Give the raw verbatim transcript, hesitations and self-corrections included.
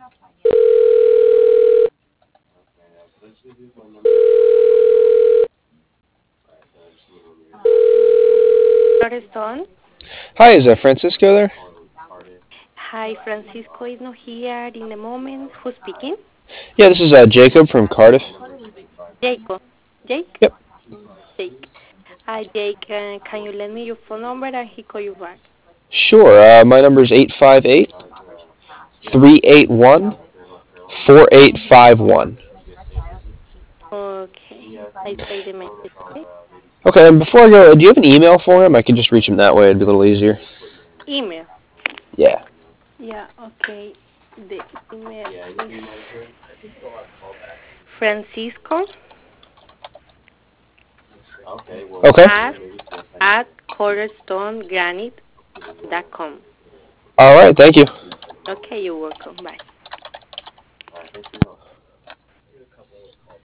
Stone. Hi, is uh, Francisco there? Hi, Francisco is not here in the moment. Who's speaking? Yeah, this is uh, Jacob from Cardiff. Jacob. Jake? Yep. Jake. Hi, Jake. Uh, can you lend me your phone number and he call you back? Sure. Uh, my number is eight five eight, three eight one, four eight five one. Okay. I say the message, okay? Okay, and before I go, do you have an email for him? I can just reach him that way. It'd be a little easier. Email. Yeah. Yeah, okay. The email is Francisco Okay. at at cornerstonegranite dot com. All right. Thank you. Okay, you're welcome. Bye.